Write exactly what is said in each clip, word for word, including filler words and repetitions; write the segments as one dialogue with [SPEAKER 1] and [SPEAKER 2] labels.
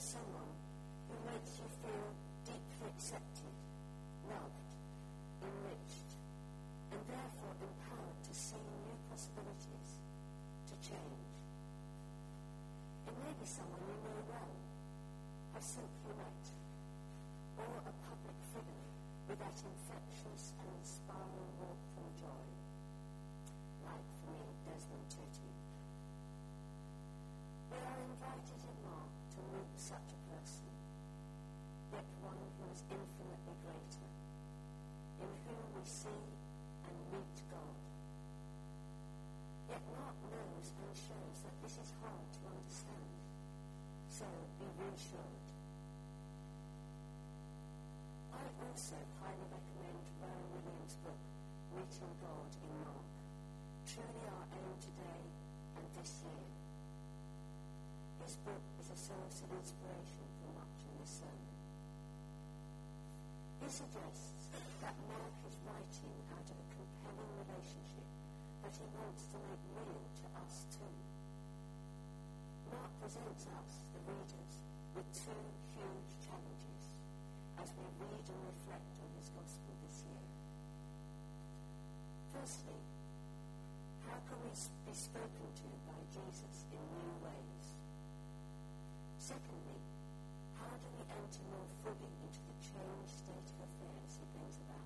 [SPEAKER 1] someone who makes you feel deeply accepted, loved, enriched, and therefore empowered to see new possibilities, to change. It may be someone you know well, have simply met, or a public figure with that infectious and inspiring warmth from joy, like for me, Desmond Tutu. We are invited in Mark to meet such a person, yet one who is infinitely greater, in whom we see and meet God. Yet Mark knows and shows that this is hard to understand, so be reassured. I also highly recommend Rowan Williams' book, Meeting God in Mark, truly our aim today and this year. This book is a source of inspiration for much in this sermon. He suggests that Mark is writing out of a compelling relationship that he wants to make real to us too. Mark presents us, the readers, with two huge challenges as we read and reflect on his gospel this year. Firstly, how can we be spoken to by Jesus in new ways? Secondly, how do we enter more fully into the changed state of affairs he brings about?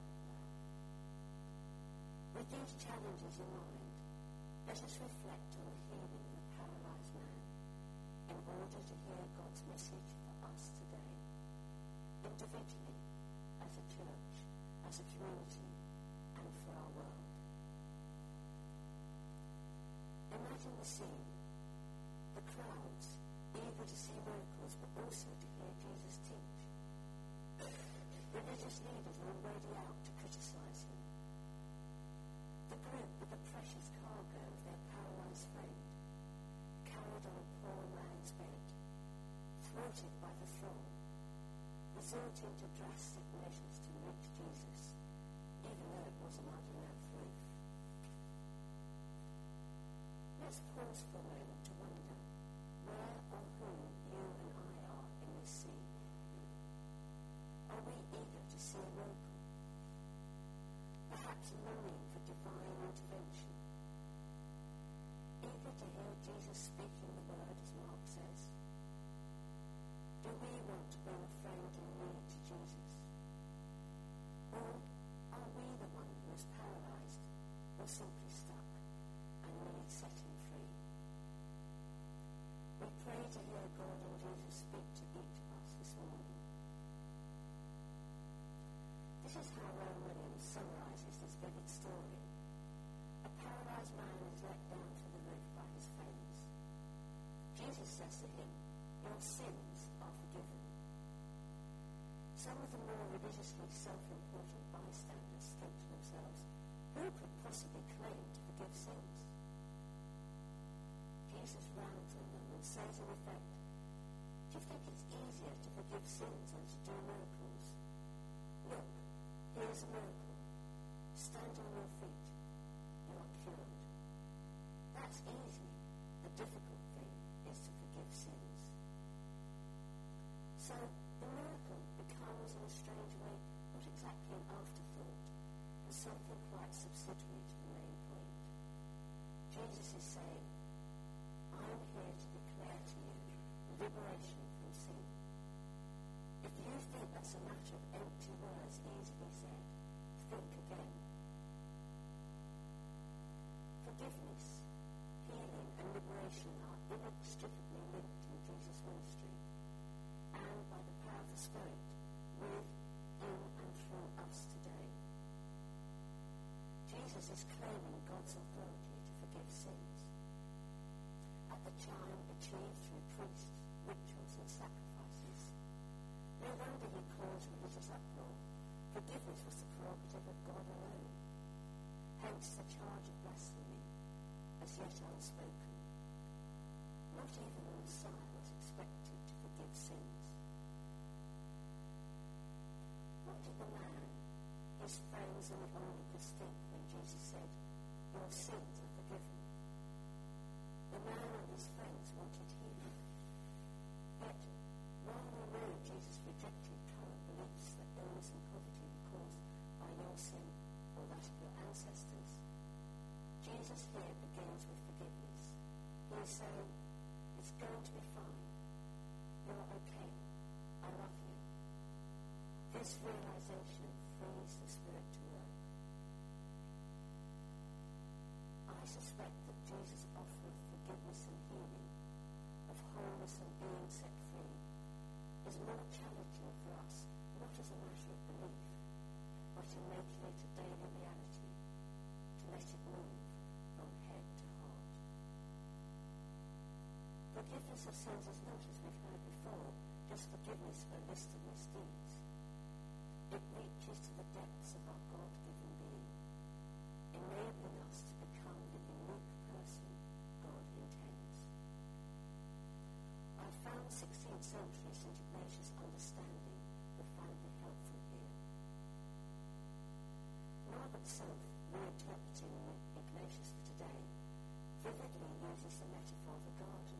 [SPEAKER 1] With these challenges in mind, let us reflect on the healing of the paralysed man in order to hear God's message for us today, individually, as a church, as a community, and for our world. Imagine the scene, the crowds, eager to see miracles, but also to hear Jesus teach. Religious leaders are already out to criticize him. The group with the precious cargo of their paralysed friend, carried on a poor man's bed, thwarted by the throng, resorting to drastic measures to reach Jesus, even though it wasn't under enough roof. Let's pause for a moment to wonder where or who you and I are in this scene. Are we eager to see a miracle? Perhaps longing for divine intervention? Eager to hear Jesus speaking the word, as Mark says? Do we want to bring a friend in need to Jesus? Or are we the one who is paralysed or simply stuck and needs setting free? We pray to hear God and Jesus speak to each of us this morning. This is how Rowan Williams summarises this vivid story. A paralysed man is let down from the roof by his friends. Jesus says to him, "Your sins are forgiven." Some of the more religiously self-important bystanders think to themselves, who could possibly claim to forgive sins? Jesus rounds on them and says in effect, do you think it's easier to forgive sins than to do miracles? Look, here's a miracle. Stand on your feet. You are cured. That's easy. The difficult thing is to forgive sins. So the miracle becomes, in a strange way, not exactly an afterthought, but something quite subsidiary to the main point. Jesus is saying, I'm here to declare to you liberation from sin. If you think that's a matter of empty words easily said, think again. Forgiveness, healing, and liberation are inextricably linked in Jesus' ministry, and by the power of the Spirit, with, in, and through us today. Jesus is claiming God's authority to forgive sins. At the time achieved through priests, rituals, and sacrifices. No wonder he caused religious uproar. Forgiveness was the prerogative of God alone. Hence the charge of blasphemy, as yet unspoken. Not even the Messiah was expected to forgive sins. What did the man, his friends, and the onlookers think when Jesus said, "Your sins are forgiven"? The man and his friends wanted healing. Yet we say, it's going to be fine. You're okay. I love you. This realization frees the Spirit to work. I suspect that Jesus' offer of forgiveness and healing, of wholeness and being set free, is more challenging for us, not as a matter of belief, but in making it a daily reality, to let it move from head to heart. Forgiveness of sins is not, as we've heard before, just forgiveness for a list of misdeeds. It reaches to the depths of our God-given being, enabling us to become the unique person God intends. I found sixteenth century Saint Ignatius' understanding profoundly helpful here. Margaret Self, reinterpreting Ignatius for today, vividly uses the metaphor of a garden.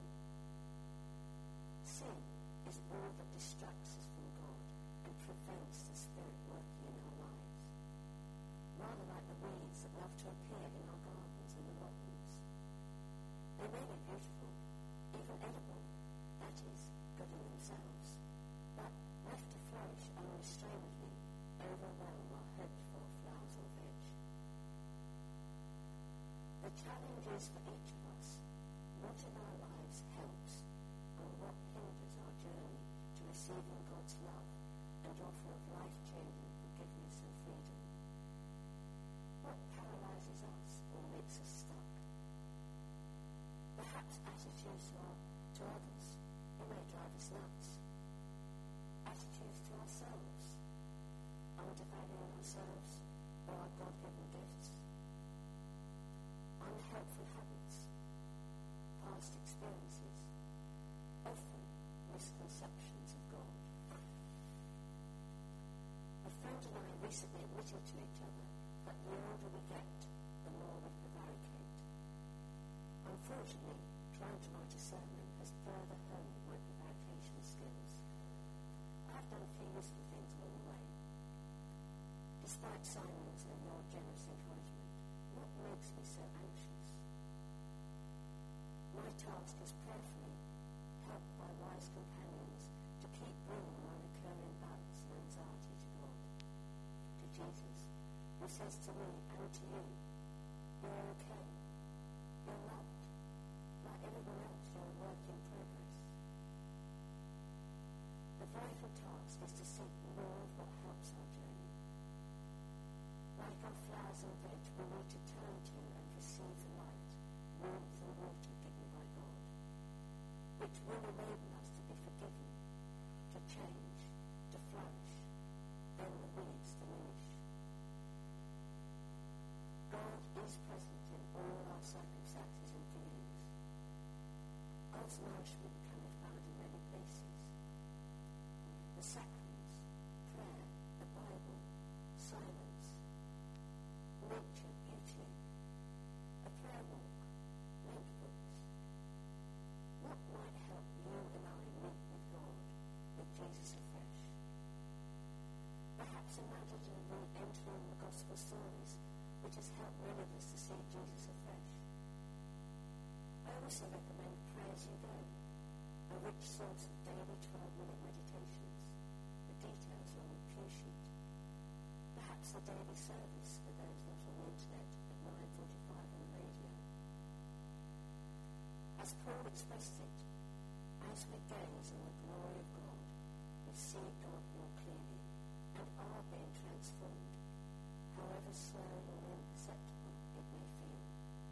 [SPEAKER 1] Sin is all that distracts us from God and prevents the Spirit working in our lives, rather like the weeds that love to appear in our gardens and the rottenness. They may be beautiful, even edible, that is, good in themselves, but left to flourish unrestrainedly, overwhelm our hoped-for flowers or veg. The challenge is for each of us, what in our lives helps and what hinders our journey to receiving God's love and offer of life-changing forgiveness and freedom. What paralyzes us or makes us stuck? Perhaps attitudes to, our, to others who may drive us nuts. Attitudes to ourselves, undervaluing ourselves or our God-given gifts. Unhelpful habits, past experiences, often misconceptions of God. A friend and I recently admitted to each other that the older we get, the more we prevaricate. Unfortunately, trying to write a sermon has further honed my prevarication skills. I've done a few useful things along the way. Despite Simon's and your generous encouragement, what makes me so anxious? My task is prayerfully, helped by wise companions, to keep bringing my recurring doubts and anxiety to God, to Jesus, who says to me and to you, you're okay, you're loved, like everyone else, you're a work in progress. The vital task is to seek more of what helps our journey. Like our flowers and veg, we need to turn to and receive the light, warmth and water given by God, which will enable us to be forgiven, to change, to flourish, then the weeds diminish. God is present in all our circumstances and feelings. God's nourishment can be found in many places. The sacraments, prayer, the Bible, silence, nature, beauty, a prayer walk, link books. What might help you and I meet with God, with Jesus afresh? Perhaps imaginatively entering the gospel stories, which has helped many of us to see Jesus afresh. I also recommend Pray As You Go, a rich source of daily twelve-minute meditations, the details are on the pew sheet. Perhaps a daily service for those not on the internet at nine forty-five on the radio. As Paul expressed it, as we gaze on the glory of God, we see God more clearly and are being transformed, however slow or imperceptible it may feel.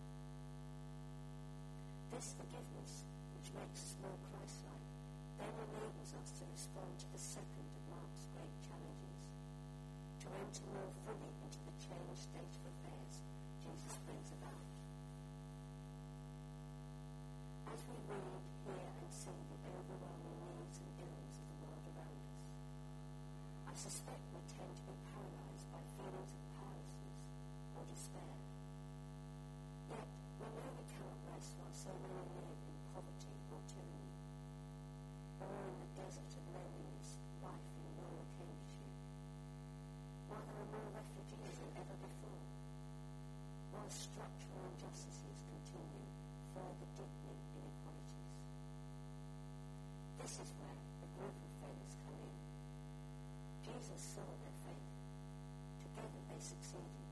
[SPEAKER 1] This forgiveness, which makes us more Christ-like, then enables us to respond to the second of Mark's great challenges, to enter more fully into the changed state of affairs Jesus brings about. As we read, hear and see the overwhelming needs and ills of the world around us, I suspect we tend to be paralysed by feelings of powerlessness or despair. Yet, we know we cannot rest while so many live in poverty or tyranny, or in the desert of loneliness, life in rural Cambridgeshire, while there are more refugees than ever before, while structural this is where the group of friends come in. Jesus saw their faith. Together they succeeded.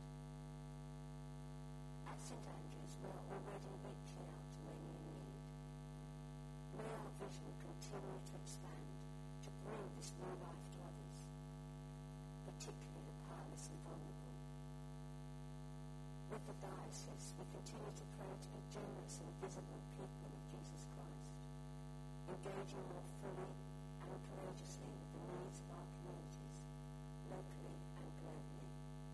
[SPEAKER 1] At Saint Andrews, we are already reaching out to many in need. May our vision continue to expand, to bring this new life to others, particularly the powerless and vulnerable. With the diocese, we continue to pray to be generous and visible people of Jesus Christ, engaging more fully and courageously with the needs of our communities, locally and globally.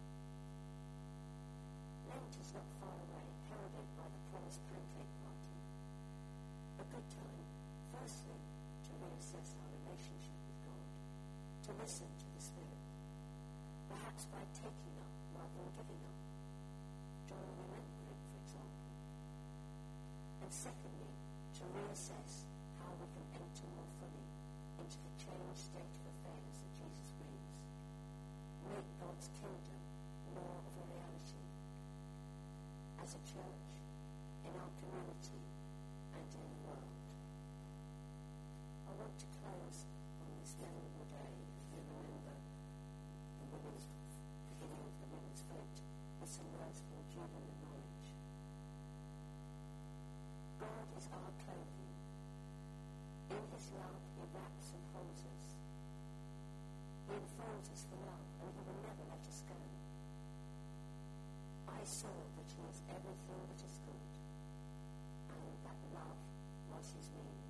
[SPEAKER 1] Lent is not far away, heralded by the Paul's Pancake Party. A good time, firstly, to reassess our relationship with God, to listen to the Spirit, perhaps by taking up rather than giving up. Join a Lent group, for example. And secondly, to reassess how we can enter more fully into the changed state of affairs that Jesus brings. Make God's kingdom more of a reality. As a church, in our community, and in the world. I want to close on this memorable day, if you remember the women's, beginning of the women's vote, with some words from Julian and Norwich. God is our clothing. In his love, he wraps and holds us. He enfolds us for love, and he will never let us go. I saw that he is everything that is good, and that love was his means.